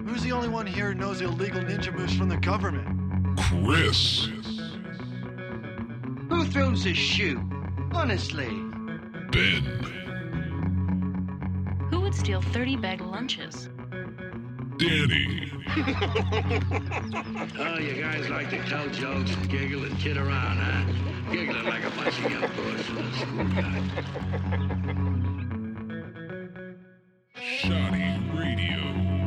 Who's the only one here who knows the illegal ninja moves from the government? Chris. Who throws a shoe? Honestly. Ben. Who would steal 30 bag lunches? Danny. Oh, you guys like to tell jokes and giggle and kid around, huh? Giggling like a bunch of young boys in a school guy. Shoddy Radio.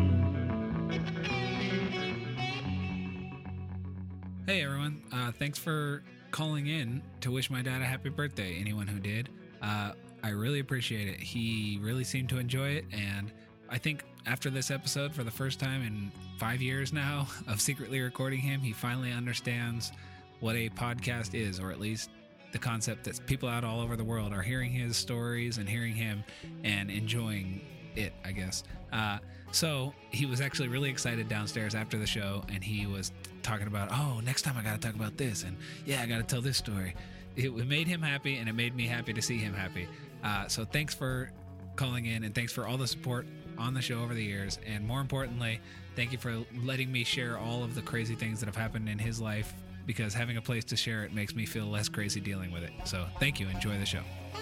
Hey everyone, thanks for calling in to wish my dad a happy birthday, anyone who did. I really appreciate it. He really seemed to enjoy it, and I think after this episode, for the first time in 5 years now of secretly recording him, he finally understands what a podcast is, or at least the concept that people out all over the world are hearing his stories and hearing him and enjoying it, I guess. So he was actually really excited downstairs after the show, and he was talking about, oh, next time I got to talk about this, and yeah, I got to tell this story. It made him happy, and it made me happy to see him happy. So thanks for calling in, and thanks for all the support on the show over the years, and more importantly, thank you for letting me share all of the crazy things that have happened in his life, because having a place to share it makes me feel less crazy dealing with it. So thank you. Enjoy the show.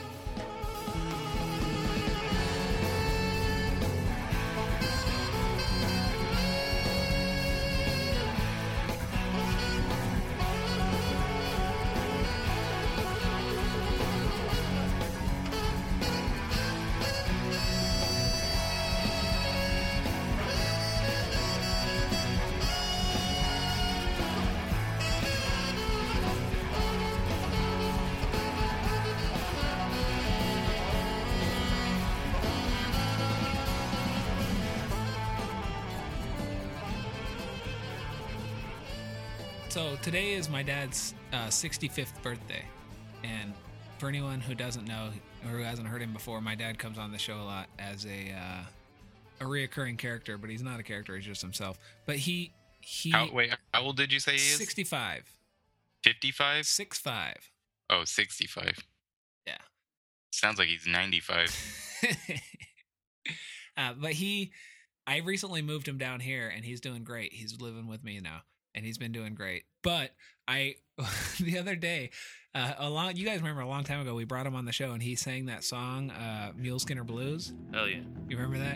So today is my dad's 65th birthday, and for anyone who doesn't know or who hasn't heard him before, my dad comes on the show a lot as a reoccurring character, but he's not a character; he's just himself. But he how old did you say he is? 65. 55? 65. Oh, 65. Yeah. Sounds like he's 95. But I recently moved him down here, and he's doing great. He's living with me now, and he's been doing great. But the other day, you guys remember a long time ago, we brought him on the show, and he sang that song, Mule Skinner Blues. Oh yeah. You remember that?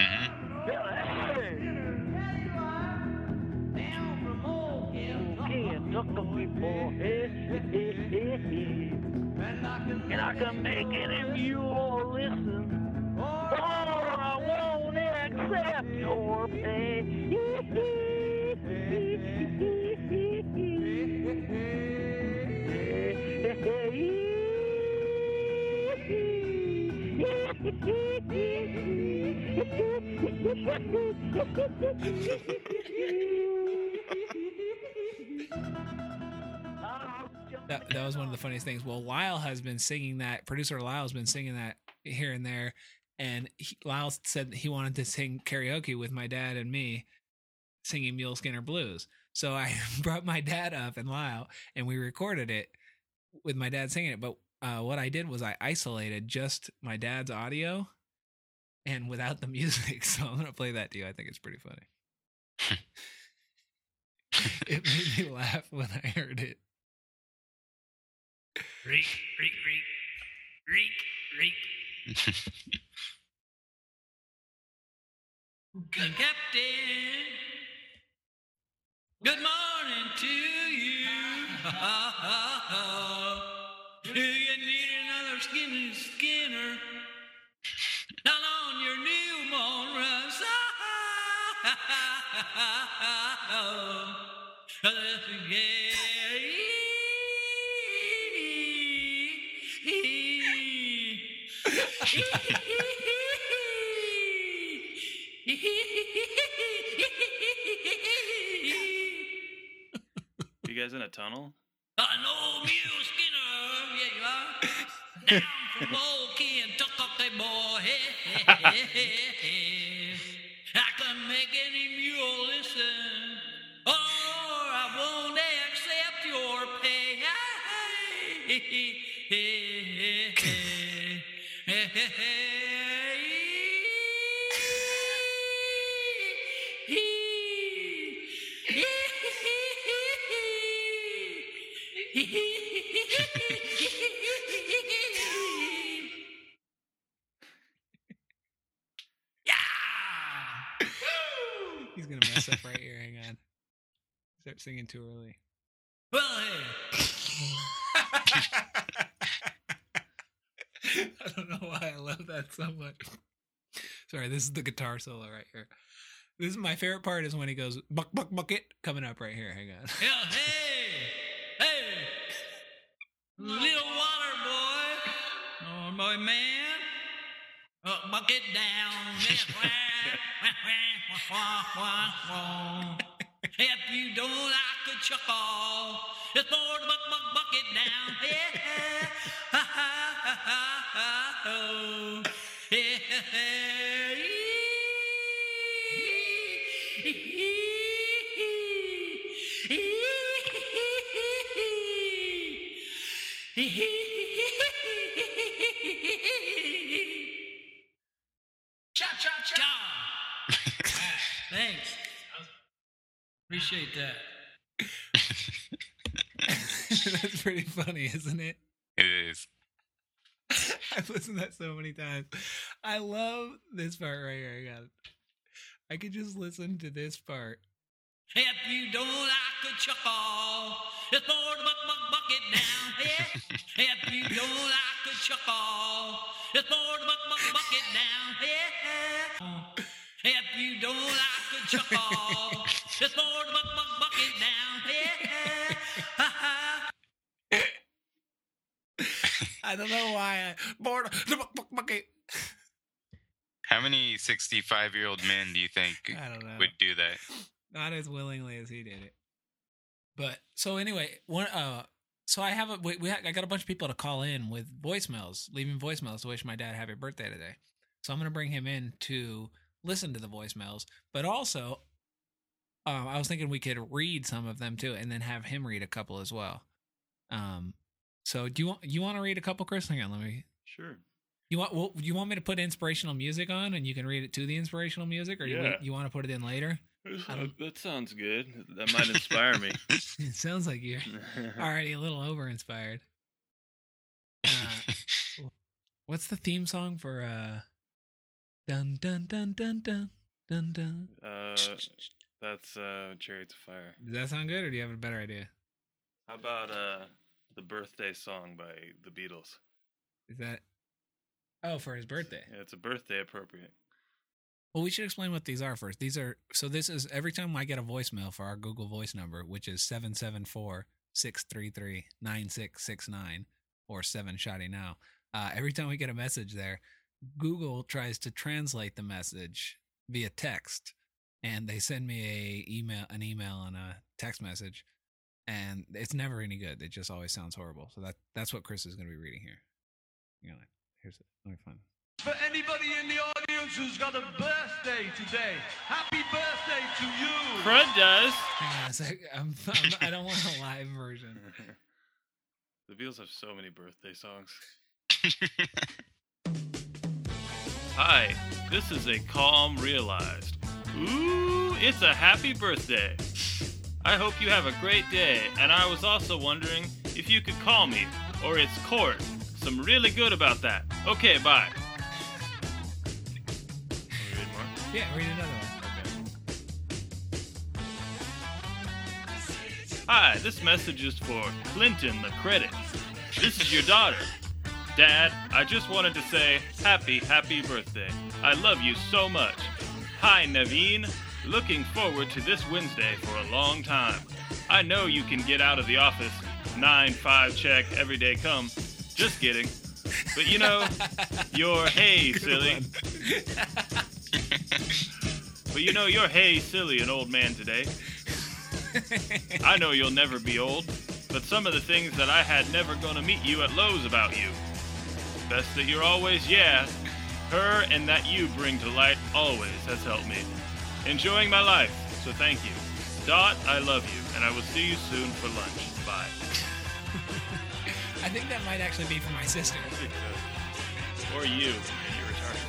And I can make any of you all listen, or I won't accept your That was one of the funniest things. Well, Lyle has been singing that. Producer Lyle's been singing that here and there. And Lyle said he wanted to sing karaoke with my dad and me singing Mule Skinner Blues. So I brought my dad up and Lyle, and we recorded it with my dad singing it. But what I did was I isolated just my dad's audio and without the music. So I'm going to play that to you. I think it's pretty funny. It made me laugh when I heard it. Reek, reek, reek, reek, reek. Captain, good morning to you. Do you need another Skinner? Down on your new Monroe. You guys in a tunnel? I know Mule Skinner, yeah you are. Down from old Kentucky boy. I can make any mule listen, or I won't accept your pay. He's gonna mess up right here. Hang on. Start singing too early. Well, hey. I don't know why I love that so much. Sorry, this is the guitar solo right here. This is my favorite part is when he goes buck buck bucket coming up right here. Hang on. Yeah, hey, little water boy, oh boy man, bucket down. If you don't like a chuckle, it's for the bucket down. Yeah, ha ha ha ha ha oh. Cha cha cha. Thanks. Appreciate that. That's pretty funny, isn't it? It is. I've listened to that so many times. I love this part right here. I got it. I could just listen to this part. If you don't like a chuckle, it's for the bucket down. Yeah. If you don't like a chuckle, it's for the bucket down. Yeah. If you don't like a chuckle, it's for the bucket down. Yeah. Ha ha. I don't know why bucket. How many 65-year-old men do you think I don't know. would do that? Not as willingly as he did it. But so anyway, so I have I got a bunch of people to call in with voicemails, leaving voicemails to wish my dad happy birthday today. So I'm going to bring him in to listen to the voicemails, but also I was thinking we could read some of them too, and then have him read a couple as well. So do you want to read a couple, Chris? Hang on, let me. Sure. You want me to put inspirational music on, and you can read it to the inspirational music, or you want to put it in later? That sounds good. That might inspire me. It sounds like you're already a little over-inspired. What's the theme song for dun dun dun dun dun dun dun? That's Chariots of Fire. Does that sound good, or do you have a better idea? How about the birthday song by the Beatles? Is that for his birthday? Yeah, it's a birthday appropriate. Well, we should explain what these are first. This is every time I get a voicemail for our Google Voice number, which is 774-633-9669 or 7-Shotty now. Every time we get a message there, Google tries to translate the message via text, and they send me an email and a text message, and it's never any good. It just always sounds horrible. So that's what Chris is going to be reading here. Here's it. Let me find it. For anybody in the audience who's got a birthday today, happy birthday to you. Fred does. Hang on a sec. I don't want a live version. The Beatles have so many birthday songs. Hi, this is a calm realized. Ooh, it's a happy birthday. I hope you have a great day, and I was also wondering if you could call me, or it's court. I'm really good about that. Okay, bye. Read more? Yeah, read another one. Okay. Hi, this message is for Clinton the Critic. This is your daughter. Dad, I just wanted to say happy birthday. I love you so much. Hi, Naveen. Looking forward to this Wednesday for a long time. I know you can get out of the office. 9-5 check every day come. Just kidding. But you know, you're hey silly. But you know, you're hey silly an old man today. I know you'll never be old, but some of the things that I had never gonna meet you at Lowe's about you. Best that you're always her and that you bring to light always has helped me. Enjoying my life, so thank you. Dot, I love you, and I will see you soon for lunch. Bye. I think that might actually be for my sister. Or you, and you're retarded.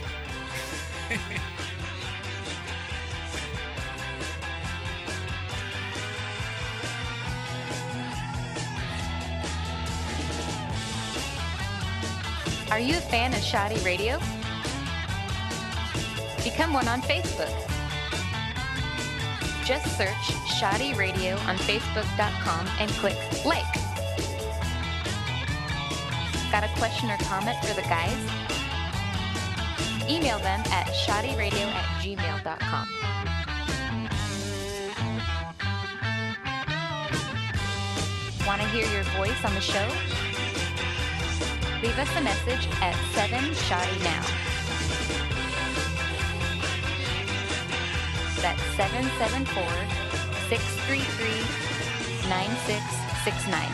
Are you a fan of Shoddy Radio? Become one on Facebook. Just search Shoddy Radio on Facebook.com and click like. Got a question or comment for the guys? Email them at shoddyradio@gmail.com. Want to hear your voice on the show? Leave us a message at 7ShoddyNow. That's 774-633-9669.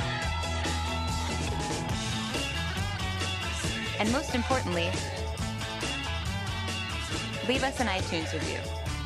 And most importantly, leave us an iTunes review.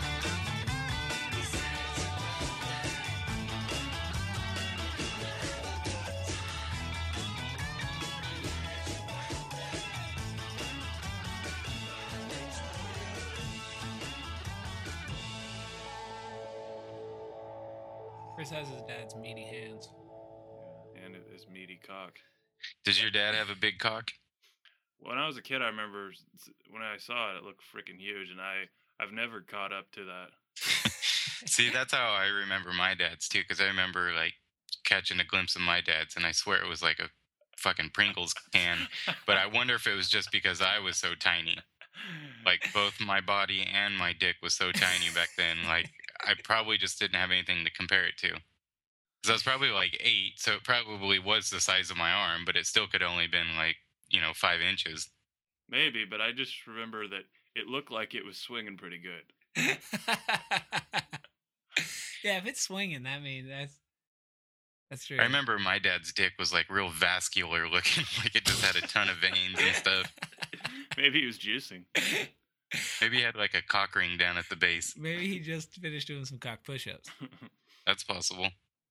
Chris has his dad's meaty hands. And his meaty cock. Does your dad have a big cock? When I was a kid, I remember when I saw it, it looked freaking huge, and I've never caught up to that. See, that's how I remember my dad's too, because I remember like catching a glimpse of my dad's, and I swear it was like a fucking Pringles can. But I wonder if it was just because I was so tiny. Like both my body and my dick was so tiny back then. Like I probably just didn't have anything to compare it to. Because I was probably like 8, so it probably was the size of my arm, but it still could only been like, 5 inches. Maybe, but I just remember that it looked like it was swinging pretty good. Yeah, if it's swinging, that means that's true. I remember my dad's dick was like real vascular looking, like it just had a ton of veins and stuff. Maybe he was juicing. Maybe he had like a cock ring down at the base. Maybe he just finished doing some cock push-ups. That's possible.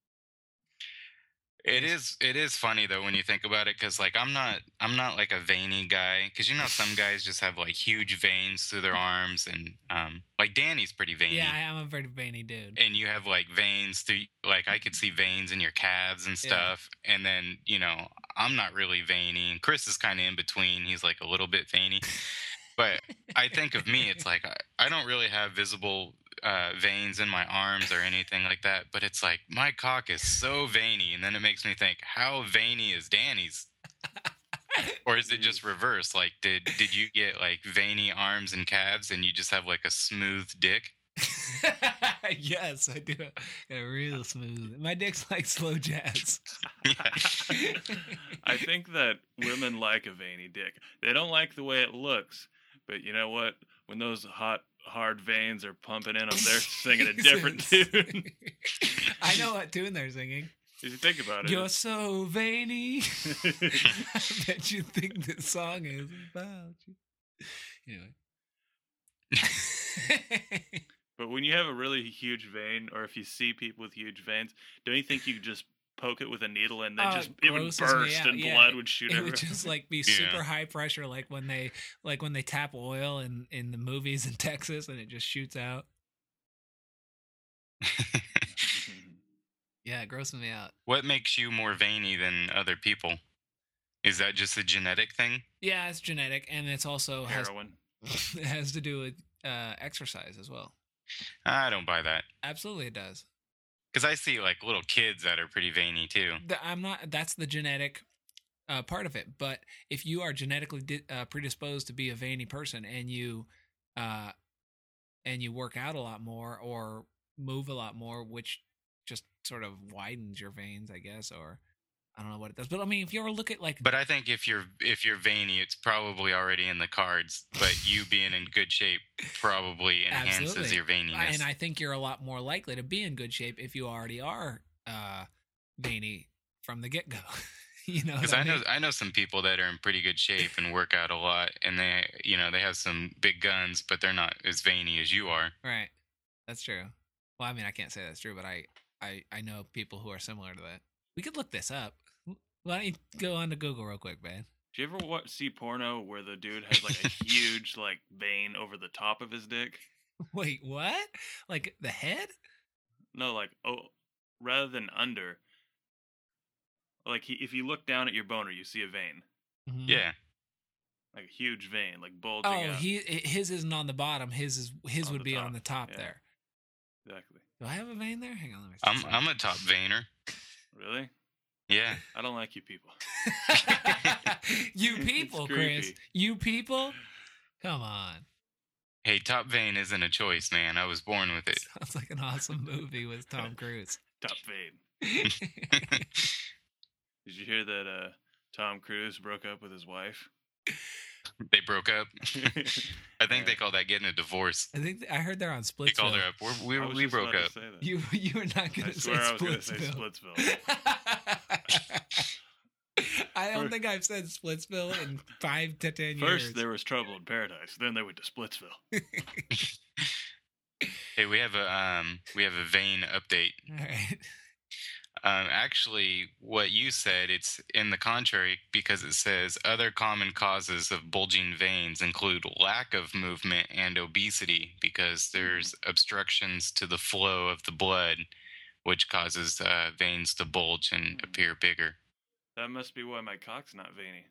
It is funny though when you think about it, because like I'm not like a veiny guy, because some guys just have like huge veins through their arms, and like Danny's pretty veiny. Yeah, I'm a pretty veiny dude. And you have like veins through, like I could see veins in your calves and stuff. Yeah. And then I'm not really veiny, and Chris is kind of in between. He's like a little bit veiny, but I think of me, it's like I don't really have visible veins in my arms or anything like that, but it's like my cock is so veiny, and then it makes me think, how veiny is Danny's? Or is it just reverse? Like did you get like veiny arms and calves and you just have like a smooth dick? Yes, I do. Got a real smooth. My dick's like slow jazz. Yeah. I think that women like a veiny dick. They don't like the way it looks, but you know what? When those hard veins are pumping in them, they're singing a different tune. I know what tune they're singing. If you think about it. You're so veiny. I bet you think this song is about you. Anyway. But when you have a really huge vein, or if you see people with huge veins, don't you think you could just poke it with a needle and then it would burst and blood would shoot everywhere? It would just like be super high pressure, like when they tap oil in the movies in Texas, and it just shoots out. Yeah, it grosses me out. What makes you more veiny than other people? Is that just a genetic thing? Yeah, it's genetic, and it's also heroin. It has to do with exercise as well. I don't buy that. Absolutely, it does. Because I see like little kids that are pretty veiny too. That's the genetic part of it. But if you are genetically predisposed to be a veiny person, and you work out a lot more or move a lot more, which just sort of widens your veins, I guess, or I don't know what it does. But I mean, if you ever look at like... But I think if you're veiny, it's probably already in the cards. But you being in good shape probably enhances your veininess. And I think you're a lot more likely to be in good shape if you already are veiny from the get-go. Because I know some people that are in pretty good shape and work out a lot, and they have some big guns, but they're not as veiny as you are. Right. That's true. Well, I mean, I can't say that's true, but I know people who are similar to that. We could look this up. Why don't you go on to Google real quick, man? Do you ever see porno where the dude has like a huge like vein over the top of his dick? Wait, what? Like the head? No, rather than under. Like if you look down at your boner, you see a vein. Mm-hmm. Yeah. Like a huge vein, like bulging out. His isn't on the bottom. His would be on the top there. Exactly. Do I have a vein there? Hang on, let me see. I'm a top veiner. Really? Yeah. I don't like you people. You people, Chris. You people? Come on. Hey, top vein isn't a choice, man. I was born with it. Sounds like an awesome movie with Tom Cruise. Top vein. Did you hear that Tom Cruise broke up with his wife? They broke up. I think they call that getting a divorce. I heard they're on Splitsville. They called her up. We broke up. You were not going to say Splitsville. I don't think I've said Splitsville in 5 to 10 years. First there was trouble in paradise, then they went to Splitsville. Hey, we have a vein update. All right. Actually, what you said, it's in the contrary because it says other common causes of bulging veins include lack of movement and obesity because there's obstructions to the flow of the blood, which causes veins to bulge and appear bigger. That must be why my cock's not veiny.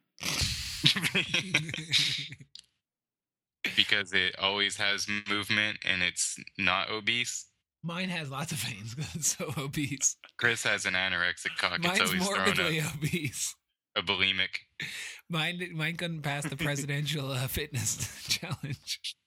Because it always has movement and it's not obese. Mine has lots of veins because it's so obese. Chris has an anorexic cock. Mine's it's always morbidly thrown up. obese. A bulimic. Mine couldn't pass the presidential fitness challenge.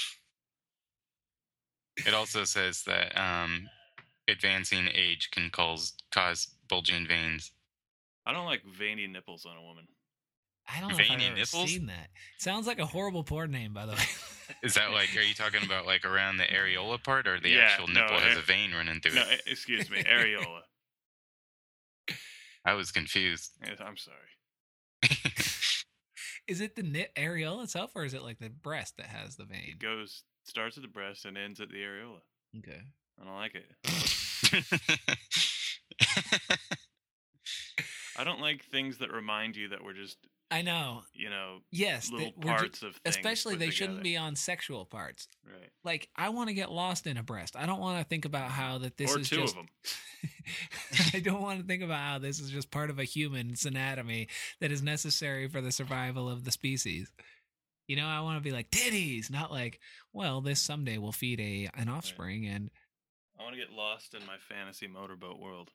It also says that advancing age can cause bulging veins. I don't like veiny nipples on a woman. I don't know Veiny if I've ever seen that. Sounds like a horrible porn name, by the way. Is that like, are you talking about like around the areola part or the actual nipple has a vein running through it? Excuse me, areola. I was confused. Yes, I'm sorry. Is it the areola itself or is it like the breast that has the vein? It starts at the breast and ends at the areola. Okay. I don't like it. I don't like things that remind you that we're just... I know. Yes, little parts of things. Especially they together. shouldn't be on sexual parts. Right. Like, I want to get lost in a breast. I don't want to think about how that this is two just... of them. I don't want to think about how this is just part of a human's anatomy that is necessary for the survival of the species. I want to be like, titties, not like, well, this someday will feed an offspring and... I want to get lost in my fantasy motorboat world.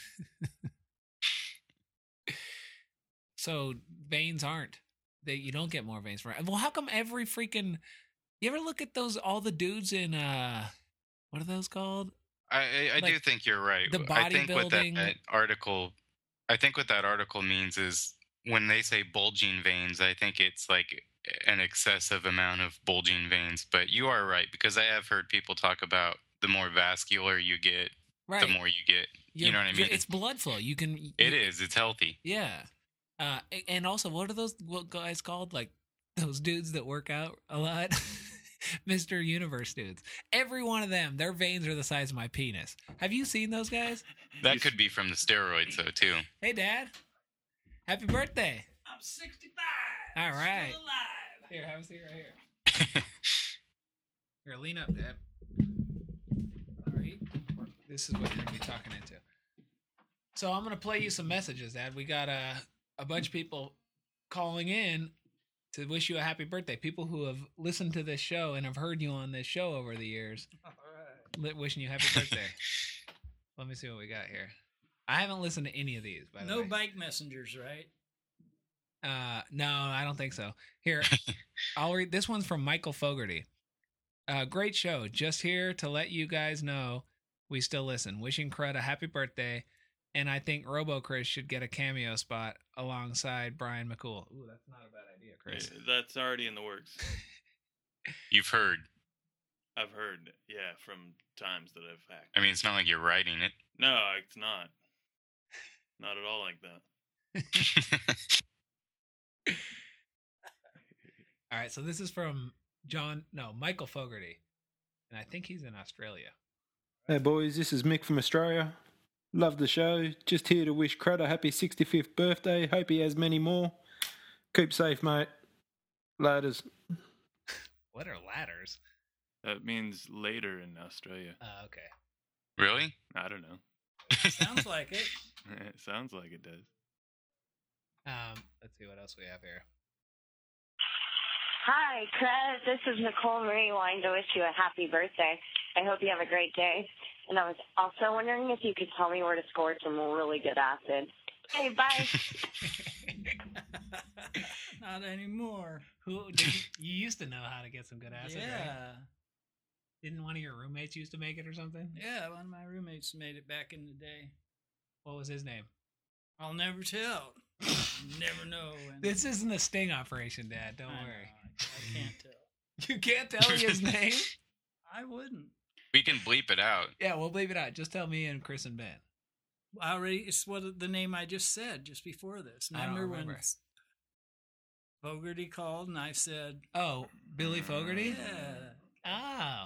So veins aren't. You don't get more veins from it. Well, how come every freaking... You ever look at all the dudes in... what are those called? I do think you're right. The I think what bodybuilding... what that article means is when they say bulging veins, I think it's like an excessive amount of bulging veins. But you are right, because I have heard people talk about the more vascular you get, the more you get. You know what I mean? It's blood flow. It is. It's healthy. Yeah. And also, what are those guys called? Like those dudes that work out a lot? Mr. Universe dudes. Every one of them, their veins are the size of my penis. Have you seen those guys? That could be from the steroids, though, too. Hey, Dad. Happy birthday. I'm 65. All right. Still alive. Here, have a seat right here. Here, lean up, Dad. All right. This is what you're going to be talking into. So I'm going to play you some messages, Dad. We got a bunch of people calling in to wish you a happy birthday. People who have listened to this show and have heard you on this show over the years. All right. Wishing you happy birthday. Let me see what we got here. I haven't listened to any of these, by the way. No bike messengers, right? No, I don't think so. Here, I'll read. This one's from Michael Fogarty. Great show. Just here to let you guys know we still listen. Wishing Crud a happy birthday. And I think Robo Chris should get a cameo spot alongside Brian McCool. Ooh, that's not a bad idea, Chris. Yeah, that's already in the works. You've heard. I've heard, yeah, from times that I've hacked. I mean, it's not like you're writing it. No, it's not. Not at all like that. All right, so this is from Michael Fogarty. And I think he's in Australia. Hey, boys, this is Mick from Australia. Love the show. Just here to wish Crud a happy 65th birthday. Hope he has many more. Keep safe, mate. Ladders. What are ladders? That means later in Australia. Oh, okay. Really? I don't know. Sounds like it. It sounds like it does. Let's see what else we have here. Hi, Chris. This is Nicole Marie wanting to wish you a happy birthday. I hope you have a great day. And I was also wondering if you could tell me where to score some really good acid. Hey, bye. Not anymore. You used to know how to get some good acid, Yeah. right? Didn't one of your roommates used to make it or something? Yeah, one of my roommates made it back in the day. What was his name? I'll never tell. Never know. This isn't a sting operation, Dad. Don't worry. I can't tell. You can't tell me his name? I wouldn't. We can bleep it out. Yeah, we'll bleep it out. Just tell me and Chris and Ben. It's what the name I just said just before this. I don't remember. When Fogarty called and I said, "Oh, Billy Fogarty." Yeah. Oh.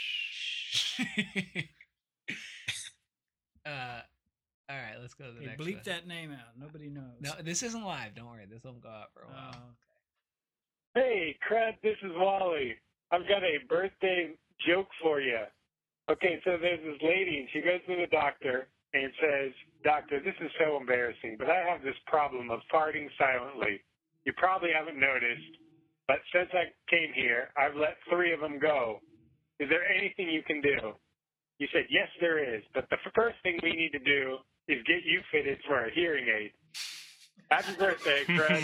All right, let's go to the next Bleep one. that name out. Nobody knows. No, this isn't live. Don't worry. This will go out for a while. Hey, Crud, this is Wally. I've got a birthday joke for you. Okay, so there's this lady, and she goes to the doctor and says, "Doctor, this is so embarrassing, but I have this problem of farting silently. You probably haven't noticed, but since I came here, I've let 3 of them go. Is there anything you can do?" You said, "Yes, there is, but the first thing we need to do is get you fitted for a hearing aid." Happy birthday, Crud.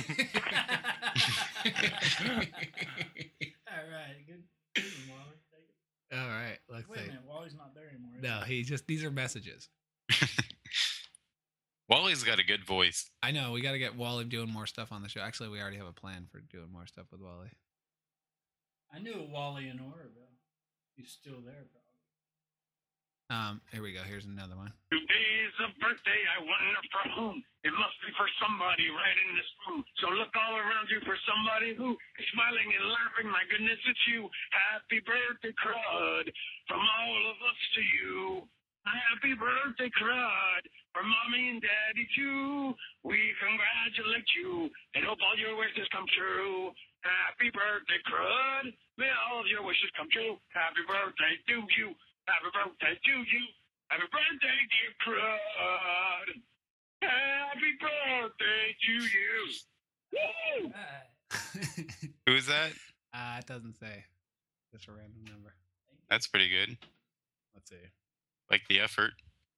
All right. Good. Wally. All right, let's Wait a see. minute. Wally's not there anymore. is No, these are messages. Wally's got a good voice. I know. We got to get Wally doing more stuff on the show. Actually, we already have a plan for doing more stuff with Wally. I knew a Wally in Oroville. He's still there, probably. Here we go. Here's another one. Today's a birthday, I wonder for whom. It must be for somebody right in this room. So look all around you for somebody who is smiling and laughing. My goodness, it's you. Happy birthday, Crud, from all of us to you. Happy birthday, Crud, from Mommy and Daddy too. We congratulate you and hope all your wishes come true. Happy birthday, Crud. May all of your wishes come true. Happy birthday to you. Happy birthday to you. Happy birthday, dear Crud. Happy birthday to you. Woo! Who's that? It doesn't say. Just a random number. That's pretty good. Let's see. Like the effort.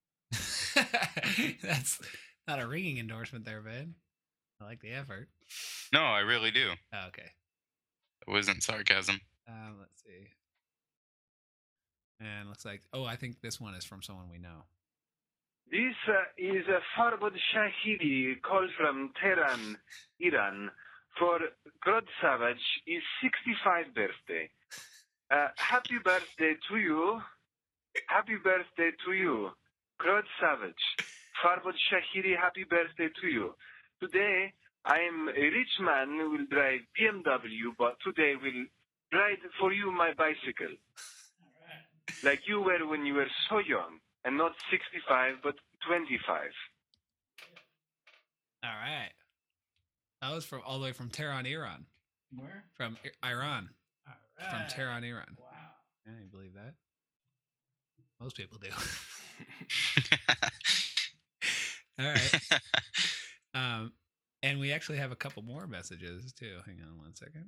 That's not a ringing endorsement there, Ben. I like the effort. No, I really do. Oh, okay. It wasn't sarcasm. Let's see. And looks like, I think this one is from someone we know. This is Farbod Shahidi call from Tehran, Iran, for Grod Savage is 65 birthday. Happy birthday to you. Happy birthday to you. Grod Savage. Farbod Shahidi, happy birthday to you. Today, I am a rich man who will drive BMW, but today will ride for you my bicycle. Like you were when you were so young, and not 65, but 25. All right. That was from all the way from Tehran, Iran. Where? From Iran. All right. From Tehran, Iran. Wow. Yeah, you believe that? Most people do. All right. And we actually have a couple more messages too. Hang on one second.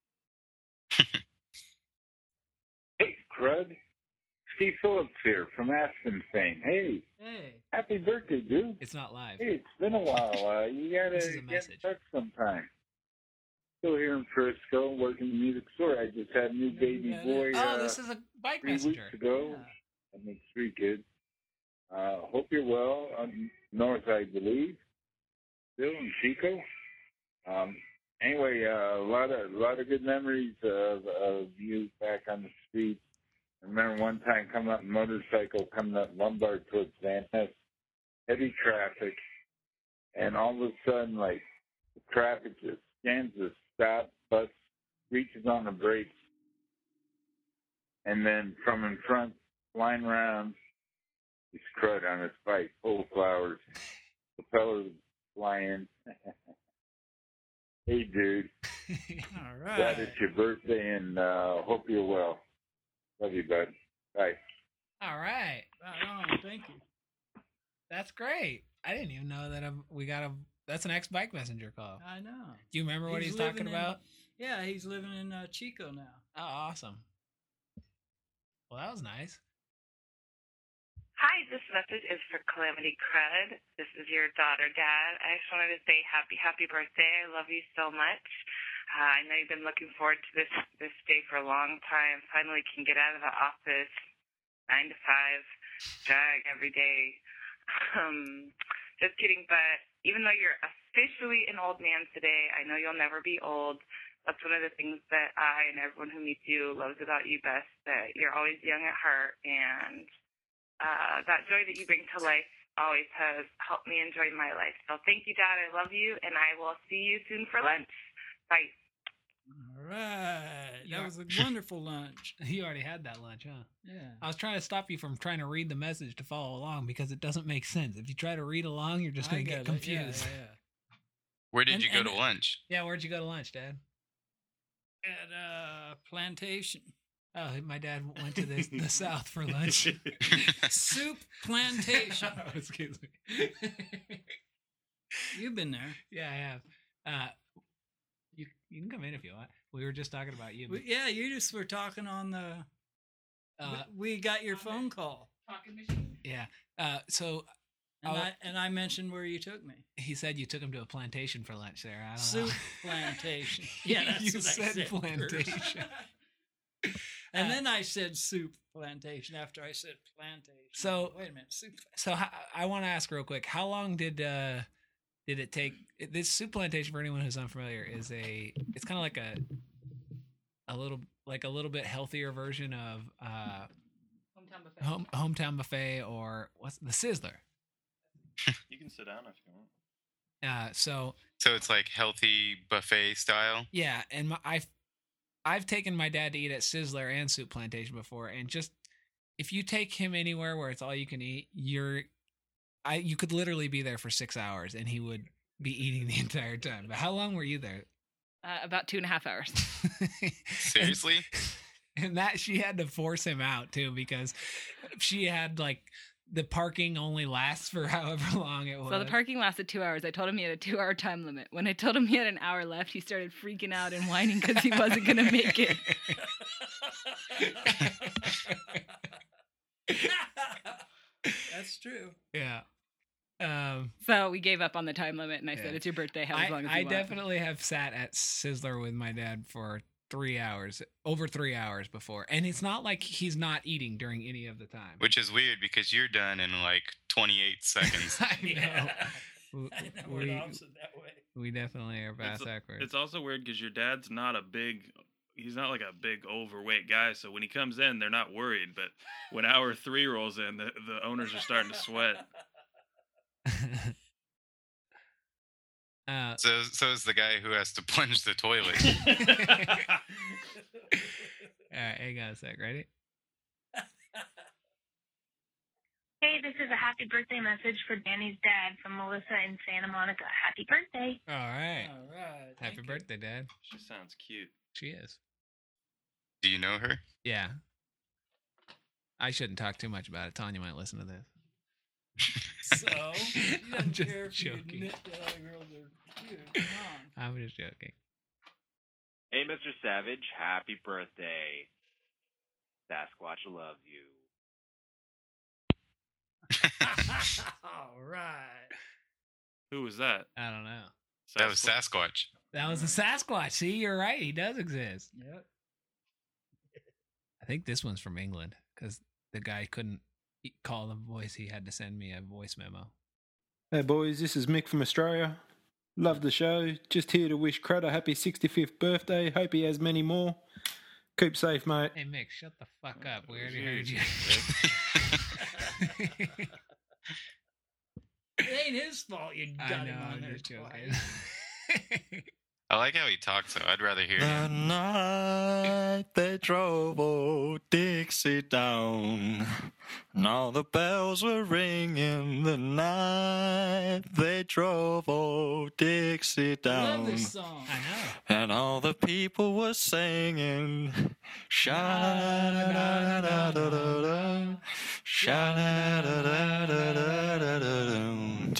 Hey, Crud. Steve Phillips here from Aspen fame. Hey. Hey. Happy birthday, dude. It's not live. Hey, it's been a while. You This is gotta a get message. in touch sometime. Still here in Frisco, working the music store. I just had a new baby boy. This is a bike 3 messenger. weeks ago. That makes 3 kids. Hope you're well. North, I believe. Still in Chico. Anyway, a lot of good memories of you back on the streets. I remember one time coming up motorcycle, coming up Lombard towards Van Ness, heavy traffic, and all of a sudden, like, the traffic just stands to stop, bus reaches on the brakes, and then from in front, flying around, he's Crud on his bike, full of flowers, propellers flying. Hey, dude. All right. Glad it's your birthday, and hope you're well. Love you, bud. Bye. All right. Right on. Thank you. That's great. I didn't even know that that's an ex-bike messenger call. I know. Do you remember what he's talking living about? Yeah, he's living in Chico now. Oh, awesome. Well, that was nice. Hi, this message is for Calamity Crud. This is your daughter, Dad. I just wanted to say happy birthday. I love you so much. I know you've been looking forward to this day for a long time. Finally can get out of the office, 9 to 5, drag every day. Just kidding, but even though you're officially an old man today, I know you'll never be old. That's one of the things that I and everyone who meets you loves about you best, that you're always young at heart, and that joy that you bring to life always has helped me enjoy my life. So thank you, Dad. I love you, and I will see you soon for lunch. Bye. All right. That was a wonderful lunch. You already had that lunch, huh? Yeah. I was trying to stop you from trying to read the message to follow along because it doesn't make sense. If you try to read along, you're just going to get confused. Yeah. Where did you go to lunch? Yeah, where'd you go to lunch, Dad? At Plantation. Oh, my dad went to the South for lunch. Soup Plantation. Oh, excuse me. You've been there. Yeah, I have. You can come in if you want. We were just talking about you. Yeah, you just were talking on the... we got your phone call. Talking machine. Yeah. And I mentioned where you took me. He said you took him to a plantation for lunch there. I don't Soup know. Plantation. Yeah, that's you what I said plantation. And then I said Soup Plantation after I said plantation. So wait a minute, Soup. So I want to ask real quick, how long did it take? This Soup Plantation, for anyone who's unfamiliar, it's kind of like a little bit healthier version of Hometown Buffet, or what's the Sizzler. You can sit down if you want. So it's like healthy buffet style. Yeah, and I've taken my dad to eat at Sizzler and Soup Plantation before, and just if you take him anywhere where it's all you can eat, you could literally be there for 6 hours and he would be eating the entire time. But how long were you there? About 2.5 hours. Seriously? And that she had to force him out too, because she had the parking only lasts for however long it was. So the parking lasted 2 hours. I told him he had a 2-hour time limit. When I told him he had an hour left, he started freaking out and whining because he wasn't going to make it. That's true. Yeah. So we gave up on the time limit, and I said, "It's your birthday. Have as long as you want." I definitely have sat at Sizzler with my dad for 3 hours, over 3 hours before, and it's not like he's not eating during any of the time. Which is weird because you're done in like 28 seconds. I know. Yeah. I know we're the opposite that way. We definitely are backwards. It's also weird because your dad's not he's not like a big overweight guy, so when he comes in, they're not worried. But when hour 3 rolls in, the owners are starting to sweat. So is the guy who has to plunge the toilet. All right, hang on a sec. Ready? Hey, this is a happy birthday message for Danny's dad from Melissa in Santa Monica. Happy birthday. All right. All right. Happy birthday, Dad. She sounds cute. She is. Do you know her? Yeah. I shouldn't talk too much about it. Tanya might listen to this. So, you I'm don't just care if joking. you admit that other girls are cute. Come on. I'm just joking. Hey, Mr. Savage, happy birthday. Sasquatch loves you. All right. Who was that? I don't know. That was Sasquatch. That was a Sasquatch. See, you're right. He does exist. Yep. I think this one's from England because the guy couldn't call the voice. He had to send me a voice memo. Hey boys, this is Mick from Australia. Love the show. Just here to wish Crud a happy 65th birthday. Hope he has many more. Keep safe, mate. Hey Mick, shut the fuck up. We already heard you. It ain't his fault you got him on there twice. I like how he talks, though. I'd rather hear The him. night they drove old Dixie down, and all the bells were ringing. The night they drove old Dixie I down, love this song. I know. and all the people were singing. Sha-da-da-da-da-da-da,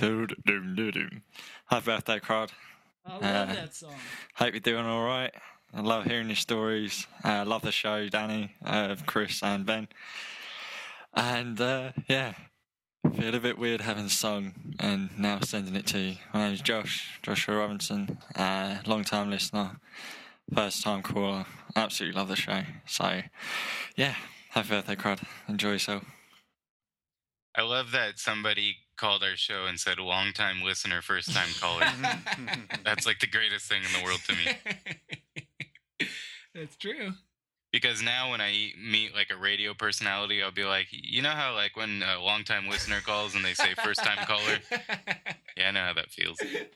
sha-da-da-da-da-da-da-da. Happy birthday, Crud. I love that song. Hope you're doing all right. I love hearing your stories. I love the show, Danny, Chris, and Ben. And yeah, feel a bit weird having a song and now sending it to you. My name's Joshua Robinson, long-time listener, first-time caller. Absolutely love the show. So, yeah, happy birthday, Crud. Enjoy yourself. I love that somebody called our show and said long-time listener, first-time caller. That's like the greatest thing in the world to me. That's true. Because now when I meet like a radio personality, I'll be like, you know how like when a long-time listener calls and they say first-time caller? Yeah, I know how that feels.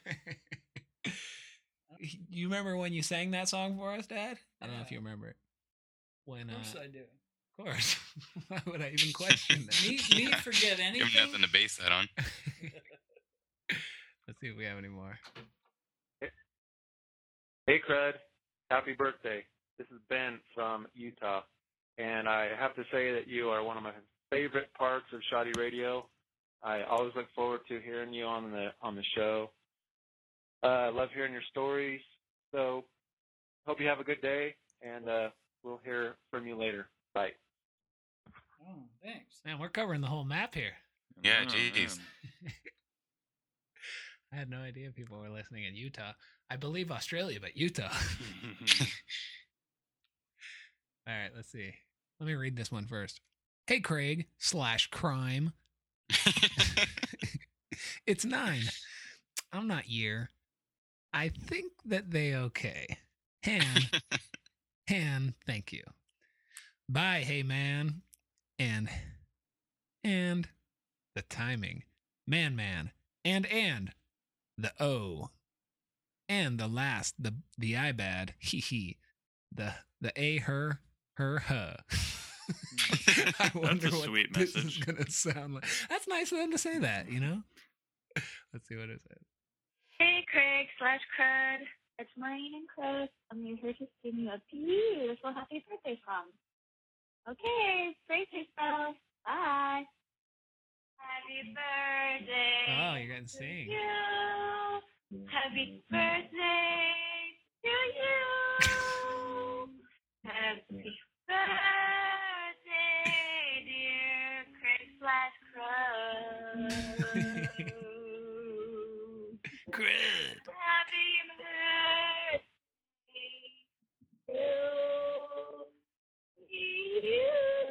You remember when you sang that song for us, Dad? I don't know if you remember it. When, Of course I do. Of course. Why would I even question that? Me forget anything? You have nothing to base that on. Let's see if we have any more. Hey, Crud. Happy birthday. This is Ben from Utah. And I have to say that you are one of my favorite parts of Shoddy Radio. I always look forward to hearing you on the show. I love hearing your stories. So hope you have a good day, and we'll hear from you later. Bye. Oh, thanks. Man, we're covering the whole map here. Yeah, jeez. I had no idea people were listening in Utah. I believe Australia, but Utah. All right, let's see. Let me read this one first. Hey, Craig /crime. It's 9. I'm not year. I think that they okay. Han, thank you. Bye, hey man. And the timing. Man, and the O. And the last, the I bad. He. The A, her. I wonder That's a what sweet this message. is gonna sound like. That's nice of them to say that, you know? Let's see what it says. Hey, Craig /Crud. It's Maureen and Chris. I'm here to sing you a beautiful happy birthday song. Okay, brace yourself. Bye. Happy birthday. Oh, you're getting to sing. You. Happy birthday to you. Happy birthday, dear Craig /Crud. Good. Happy birthday to you.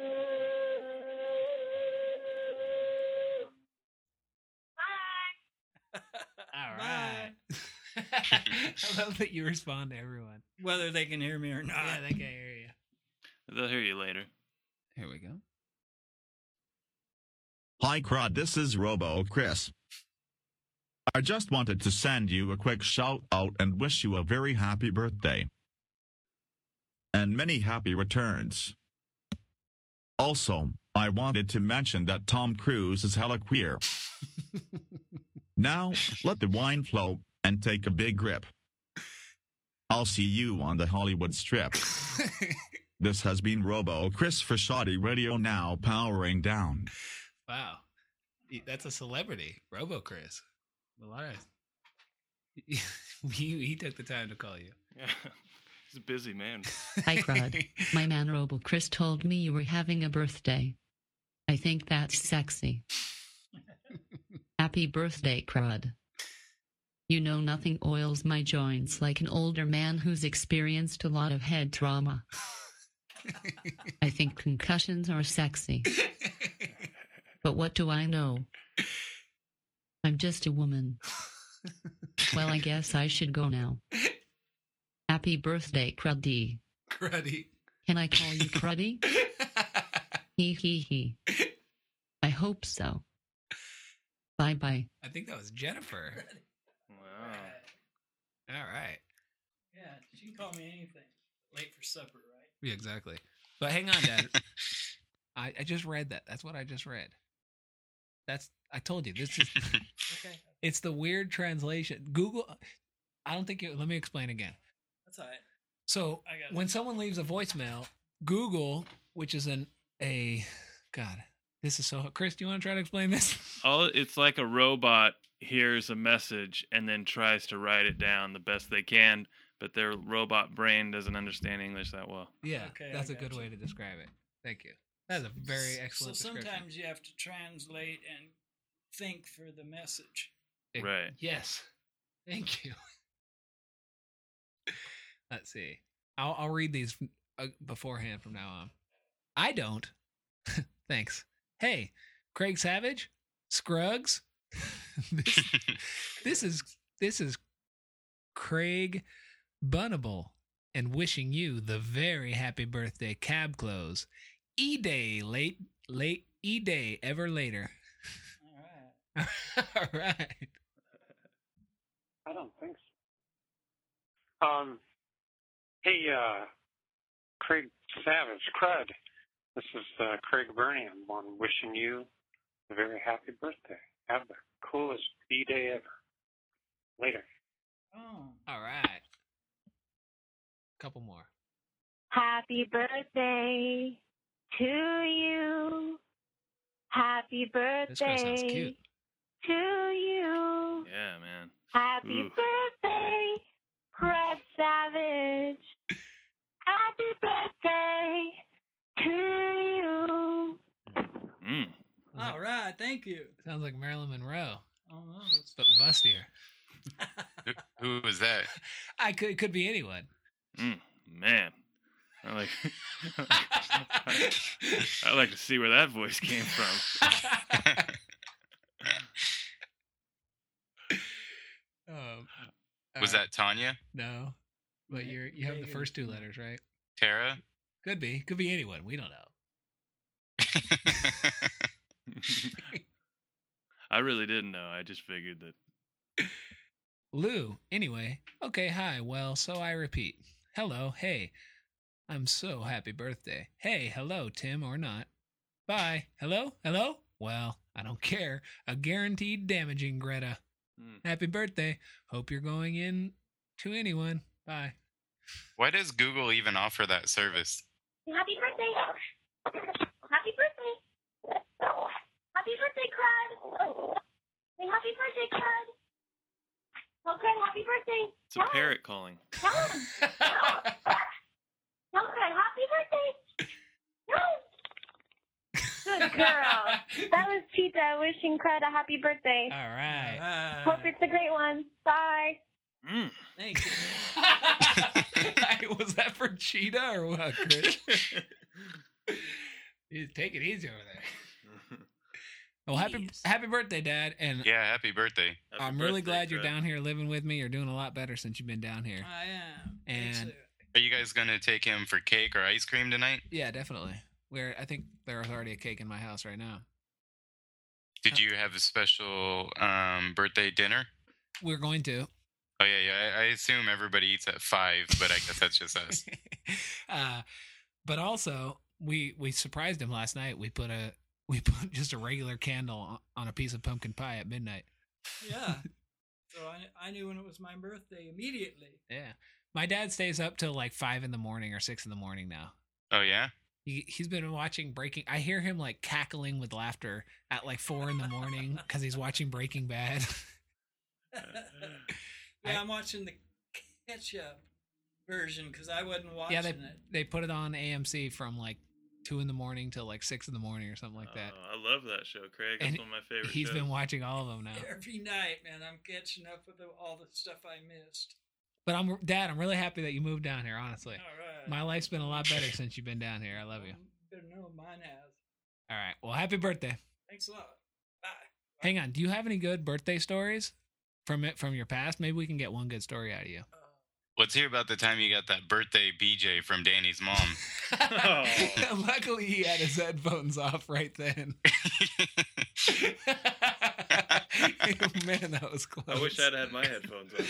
Bye. All right. I love that you respond to everyone. Whether they can hear me or not. Yeah, they can hear you. They'll hear you later. Here we go. Hi, Crud. This is Robo Chris. I just wanted to send you a quick shout out and wish you a very happy birthday. And many happy returns. Also, I wanted to mention that Tom Cruise is hella queer. Now, let the wine flow and take a big grip. I'll see you on the Hollywood Strip. This has been Robo Chris for Shoddy Radio, now powering down. Wow. That's a celebrity. Robo Chris. A lot of... he took the time to call you. Yeah. He's a busy man. Hi, Crud. My man Robo Chris told me you were having a birthday. I think that's sexy. Happy birthday, Crud. You know, nothing oils my joints like an older man who's experienced a lot of head trauma. I think concussions are sexy. But what do I know? I'm just a woman. Well, I guess I should go now. Happy birthday, Cruddy. Cruddy. Can I call you Cruddy? He. I hope so. Bye-bye. I think that was Jennifer. Wow. All right. Yeah, she can call me anything. Late for supper, right? Yeah, exactly. But hang on, Dad. I just read that. That's what I just read. I told you, this is... Okay. It's the weird translation. Google... I don't think let me explain again. That's all right. So, I got it. when someone leaves a voicemail, Google, which is God, this is so... Chris, do you want to try to explain this? It's like a robot hears a message and then tries to write it down the best they can, but their robot brain doesn't understand English that well. Yeah, Okay, that's I a good gotcha. way to describe it. Thank you. That's a very excellent So description. sometimes you have to translate and think for the message. Right. Yes. Thank you. Let's see. I'll read these beforehand from now on. I don't. Thanks. Hey, Craig Savage, Scruggs. this is Craig Bunnable, and wishing you the very happy birthday, Cab Close. E-Day, late E-Day, ever later. All right. All right. I don't think so. Hey, Craig Savage, Crud. This is Craig Bernie. I'm wishing you a very happy birthday. Have the coolest B-Day ever. Later. Oh. All right. Couple more. Happy birthday to you. Happy birthday This girl sounds cute. to you. Yeah, man. Happy Ooh. birthday, Craig Savage. Happy birthday to you. Mm. All right. Thank you. Sounds like Marilyn Monroe, Oh, no. but bustier. Who was that? It could be anyone. Man. I like I like to see where that voice came from. Was that Tanya? No, but you have the first two letters, right? Tara? Could be anyone. We don't know. I really didn't know. I just figured that. Lou. Anyway, okay. Hi. Well, so I repeat. Hello. Hey. I'm so happy birthday. Hey. Hello, Tim or not. Bye. Hello. Hello. Well, I don't care. A guaranteed damaging Greta. Happy birthday. Hope you're going in to anyone. Bye. Why does Google even offer that service? Happy birthday. Happy birthday. Happy birthday, Crud. Say happy birthday, Crud. Okay, happy birthday. It's a parrot calling. Tell him. Tell Crud, happy birthday. No. Good girl. That was Cheetah wishing Crud a happy birthday. All right. Hope it's a great one. Bye. Thank you. Was that for Cheetah or what, Chris? You take it easy over there. Well, happy birthday, Dad. And Yeah, happy birthday. I'm really glad you're down here living with me. You're doing a lot better since you've been down here. I am. And Are you guys going to take him for cake or ice cream tonight? yeah, definitely. I think there's already a cake in my house right now. Did you have a special birthday dinner? We're going to. Oh, yeah. I assume everybody eats at 5, but I guess that's just us. But also, we surprised him last night. We put just a regular candle on a piece of pumpkin pie at midnight. Yeah. So I knew when it was my birthday immediately. Yeah. My dad stays up till like 5 in the morning or 6 in the morning now. Oh, yeah? He's been watching Breaking. I hear him like cackling with laughter at like 4 in the morning because he's watching Breaking Bad. Yeah, I'm watching the catch-up version because I wasn't watching Yeah, it. they put it on AMC from like 2 in the morning till like 6 in the morning or something like that. I love that show, Craig. It's And one of my favorite He's shows. been watching all of them now. Every night, man, I'm catching up with all the stuff I missed. But Dad, I'm really happy that you moved down here, honestly. All right. My life's been a lot better since you've been down here. I love you. Better know mine has. All right. Well, happy birthday. Thanks a lot. Bye. Hang on. Do you have any good birthday stories from your past? Maybe we can get one good story out of you. Let's hear about the time you got that birthday BJ from Danny's mom. Luckily, he had his headphones off right then. Man, that was close. I wish I'd had my headphones on.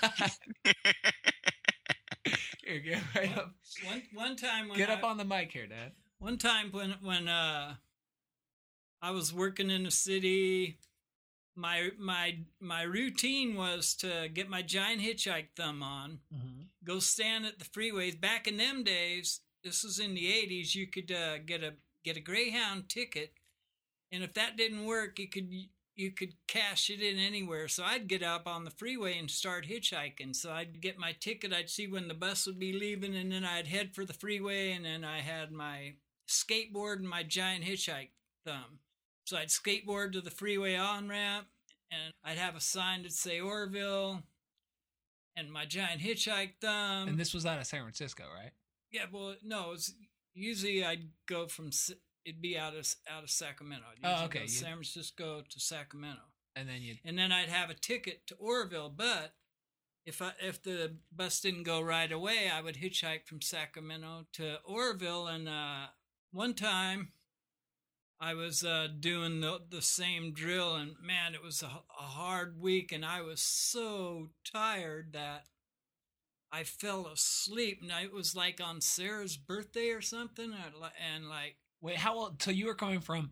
Here, get right up. One time when Get up on the mic here, Dad. One time when I was working in the city, my routine was to get my giant hitchhike thumb on, go stand at the freeways. Back in them days, this was in the 80s, you could get a Greyhound ticket, and if that didn't work, you could you could cash it in anywhere. So I'd get up on the freeway and start hitchhiking. So I'd get my ticket. I'd see when the bus would be leaving, and then I'd head for the freeway. And then I had my skateboard and my giant hitchhike thumb. So I'd skateboard to the freeway on-ramp, and I'd have a sign that say Orville and my giant hitchhike thumb. And this was out of San Francisco, right? Yeah, well, no, usually I'd go from... It'd be out of Sacramento. I'd usually go San Francisco to Sacramento, and then I'd have a ticket to Oroville. But if the bus didn't go right away, I would hitchhike from Sacramento to Oroville. And one time, I was doing the same drill, and man, it was a hard week, and I was so tired that I fell asleep. And it was like on Sarah's birthday or something, and like. Wait, how old? So you were coming from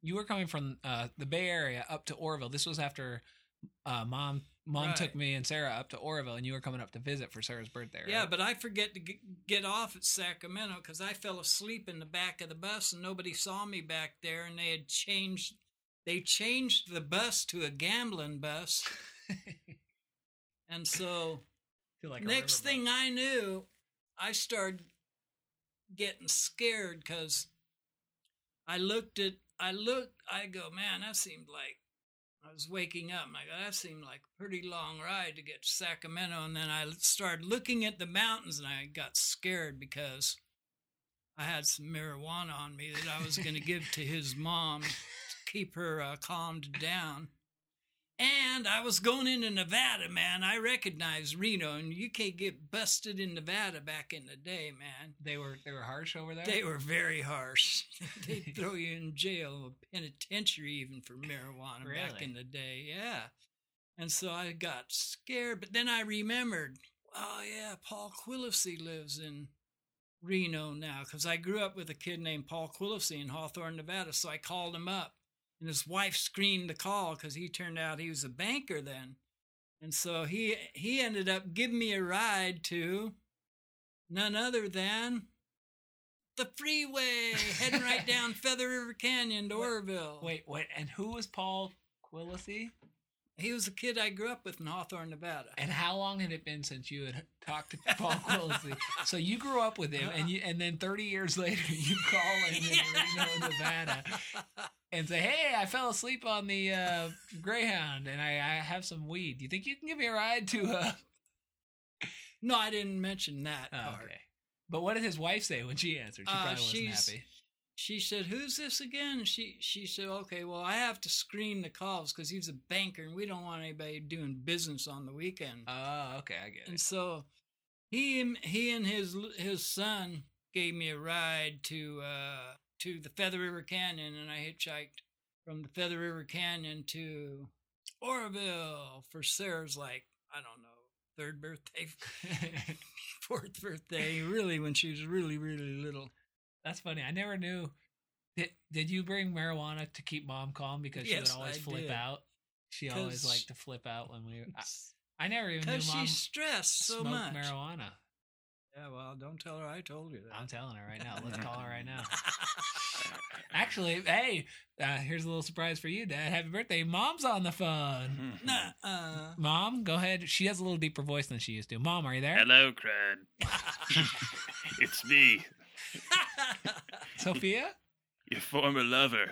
the Bay Area up to Oroville. This was after mom Right. took me and Sarah up to Oroville, and you were coming up to visit for Sarah's birthday, right? Yeah, but I forget to get off at Sacramento because I fell asleep in the back of the bus, and nobody saw me back there. And they changed the bus to a gambling bus, and so next thing I knew, I started getting scared because. I go, man, that seemed like, I was waking up, and I go, that seemed like a pretty long ride to get to Sacramento. And then I started looking at the mountains, and I got scared because I had some marijuana on me that I was going to give to his mom to keep her calmed down. And I was going into Nevada, man. I recognized Reno, and you can't get busted in Nevada back in the day, man. They were harsh over there? They were very harsh. They'd throw you in jail, a penitentiary even for marijuana back in the day, yeah. And so I got scared, but then I remembered, oh yeah, Paul Quillisi lives in Reno now, because I grew up with a kid named Paul Quillisi in Hawthorne, Nevada, so I called him up. And his wife screamed the call because he turned out he was a banker then. And so he ended up giving me a ride to none other than the freeway, heading right down Feather River Canyon to Oroville. Wait, and who was Paul Quillisi? He was a kid I grew up with in Hawthorne, Nevada. And how long had it been since you had talked to Paul Quillisi? So you grew up with him, and then 30 years later, you call him in Reno, Nevada, and say, "Hey, I fell asleep on the Greyhound, and I have some weed. Do you think you can give me a ride to?" No, I didn't mention that part. Okay. But what did his wife say when she answered? She probably wasn't happy. She said, "Who's this again?" And she said, "Okay, well, I have to screen the calls because he's a banker, and we don't want anybody doing business on the weekend." Oh, okay, I get it. And so he and his son gave me a ride to the Feather River Canyon, and I hitchhiked from the Feather River Canyon to Oroville for Sarah's, like, I don't know, third birthday, fourth birthday, really, when she was really, really little. That's funny. I never knew. Did you bring marijuana to keep mom calm because she would always flip out? She always liked to flip out when we. I never even knew mom. Because she's stressed so much. Smoked marijuana. Yeah, well, don't tell her I told you that. I'm telling her right now. Let's call her right now. Actually, hey, here's a little surprise for you, Dad. Happy birthday. Mom's on the phone. Mom, go ahead. She has a little deeper voice than she used to. Mom, are you there? Hello, Crud. It's me. Sophia? Your former lover.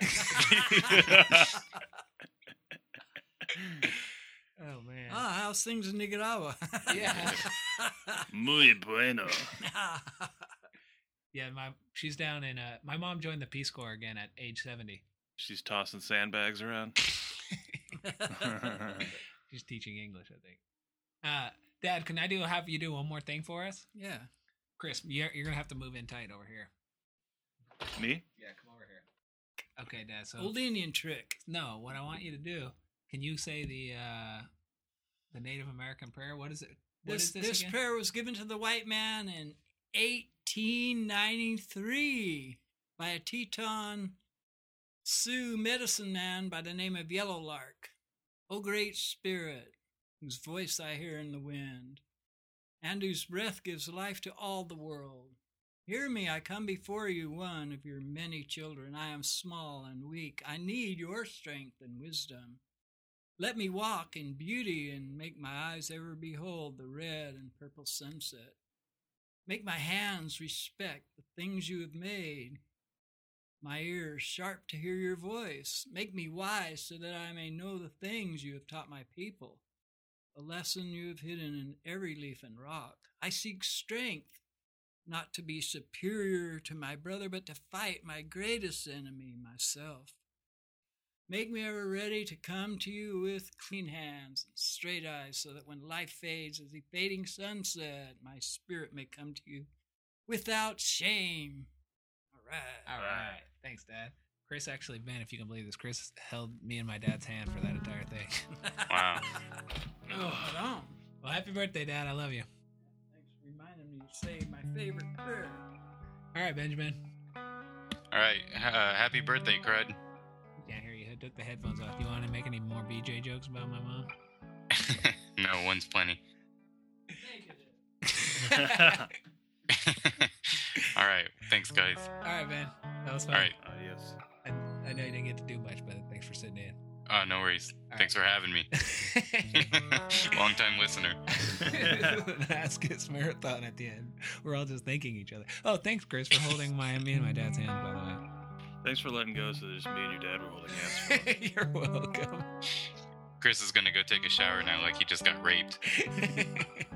Oh, man. How's things in Nicaragua? Yeah. Muy bueno. Yeah, she's down in, my mom joined the Peace Corps again at age 70. She's tossing sandbags around. She's teaching English, I think. Dad, can I have you do one more thing for us? Yeah. Chris, you're going to have to move in tight over here. Me? Yeah, come over here. Okay, Dad. So Old Indian trick. No, what I want you to do, can you say the Native American prayer? What is it? This prayer was given to the white man in 1893 by a Teton Sioux medicine man by the name of Yellow Lark. O great spirit, whose voice I hear in the wind, and whose breath gives life to all the world. Hear me, I come before you, one of your many children. I am small and weak. I need your strength and wisdom. Let me walk in beauty and make my eyes ever behold the red and purple sunset. Make my hands respect the things you have made, my ears sharp to hear your voice. Make me wise so that I may know the things you have taught my people, the lesson you have hidden in every leaf and rock. I seek strength, not to be superior to my brother, but to fight my greatest enemy, myself. Make me ever ready to come to you with clean hands and straight eyes, so that when life fades as the fading sunset, my spirit may come to you without shame. All right. Thanks, Dad. Chris actually, Ben, if you can believe this, Chris held me and my dad's hand for that entire thing. Wow. Hold on. Well, happy birthday, Dad. I love you. Thanks for reminding me to say my favorite prayer. All right, Benjamin. All right. Happy birthday, Crud. Can't hear you. I took the headphones off. You want to make any more BJ jokes about my mom? No, one's plenty. All right. Thanks, guys. All right, man. That was fun. All right. Yes. I know you didn't get to do much, but thanks for sitting in. Oh, no worries. Thanks for having me. Long-time listener. Ask Us Marathon at the end. We're all just thanking each other. Oh, thanks, Chris, for holding me and my dad's hand, by the way. Thanks for letting go so that just me and your dad were holding hands. You're welcome. Chris is going to go take a shower now like he just got raped.